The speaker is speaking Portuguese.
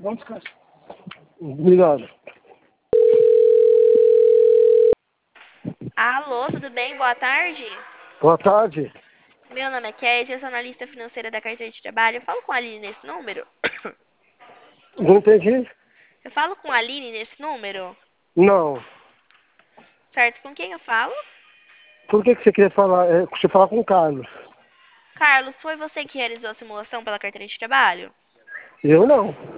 Vamos, cara. Obrigado. Alô, tudo bem? Boa tarde. Boa tarde. Meu nome é Kézia, eu sou analista financeira da carteira de trabalho. Eu falo com a Aline nesse número? Não entendi? Eu falo com a Aline nesse número? Não. Certo, com quem eu falo? Por que você queria falar? Você falar com o Carlos. Carlos, foi você que realizou a simulação pela carteira de trabalho? Eu não.